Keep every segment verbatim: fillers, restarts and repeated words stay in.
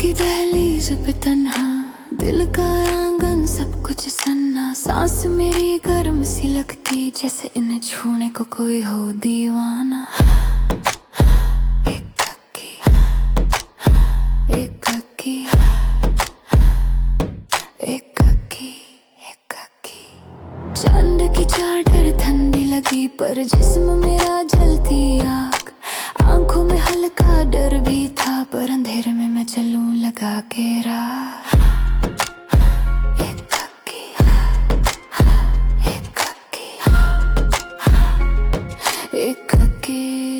की दहलीज पे तन्हा, दिल का आंगन सब कुछ सन्ना। सांस मेरी गर्म सी लगती, जैसे इन्हें छूने को कोई हो दीवाना। एक हक्की, एक हक्की, एक हक्की, एक हक्की। चांद की चादर ठंडी लगी, पर जिस्म मेरा जलती आग। आंखों में हल्का डर भी था, पर अंधेरे में मैं चलूं लगा के राह। एक हक्की, एक हक्की, एक हक्की।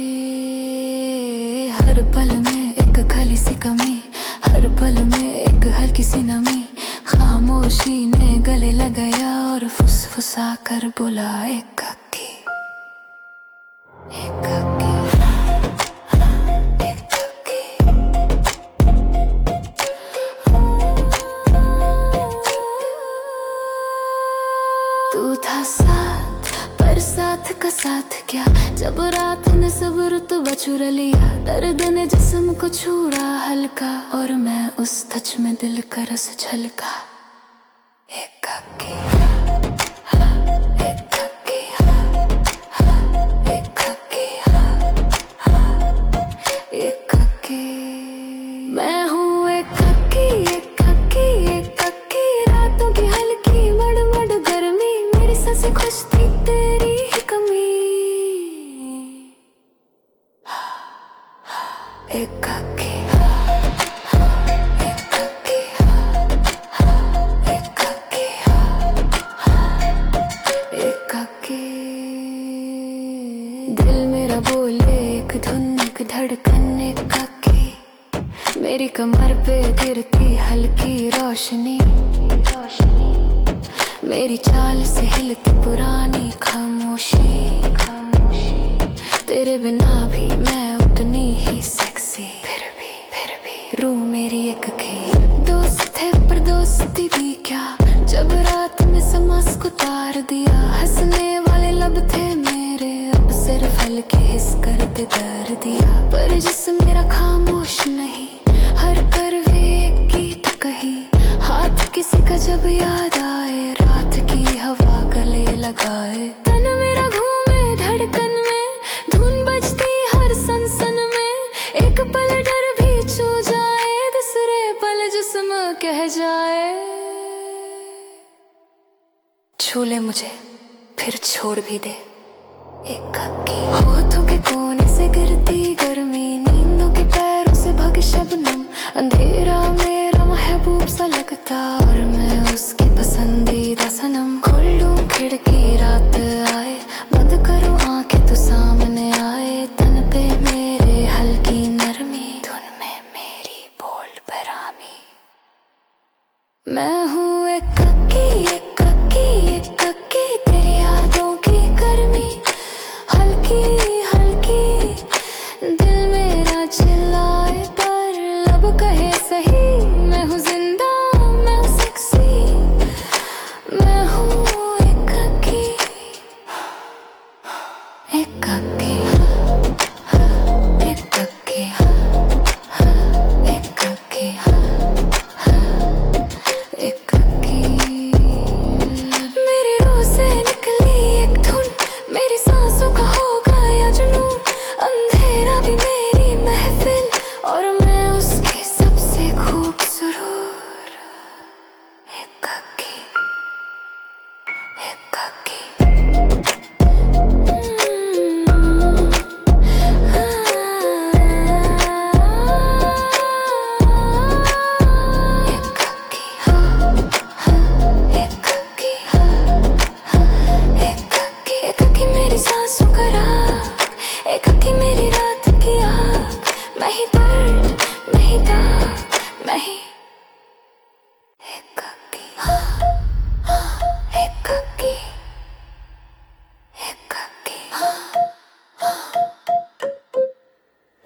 हर पल में एक खाली सी कमी, हर पल में एक हल्की सी नमी। खामोशी ने गले लगाया और फुसफुसा कर बोला एक हक्की, एक हक्की। तू था साथ, पर साथ का साथ क्या, जब रात ने सब रुतबा चुरा लिया। दर्द ने जिस्म को छुड़ा हल्का, और मैं उस टच में दिल का रस झलका। एक हक्की, एक हक्की, एक हक्की, एक हक्की। मैं हूँ एक हक्की, एक हक्की, एक हक्की। रातों की हल्की मड़मड़ गर्मी, मेरी सांसें खुश थी तेरी ही कमी। एक हक्की, एक हक्की, एक हक्की, एक हक्की। दिल मेरा बोले एक धुन, एक धड़कन, एक हक्की। मेरी कमर पे गिरती हल्की रोशनी, मेरी चाल से हिलती पुरानी खामोशी। तेरे बिना भी मैं उतनी ही सेक्सी, फिर भी फिर भी रूह मेरी एक की। दोस्त थे पर दोस्ती भी क्या, जब रात में समास को तार दिया। हंसने वाले लब थे मेरे, अब सिर्फ हल्के हिस करते दर्द दिया। पर जिस्म मेरा खामोश नहीं, हर करवे एक गीत कही। हाथ किसी का जब याद आए, रात की हवा गले लगाए। तन मेरा घूमे धड़कन में, धुन बजती हर सनसन में। एक पल डर भी छू जाए, दूसरे पल जिस्म कह जाए छू ले मुझे फिर छोड़ भी दे। एक हक्की। होठों के कोने से गिरती गर्मी, नींदों के पैरों से भगे शबनम। अंधेरा मेरा महबूब सा लगता, और मैं उसकी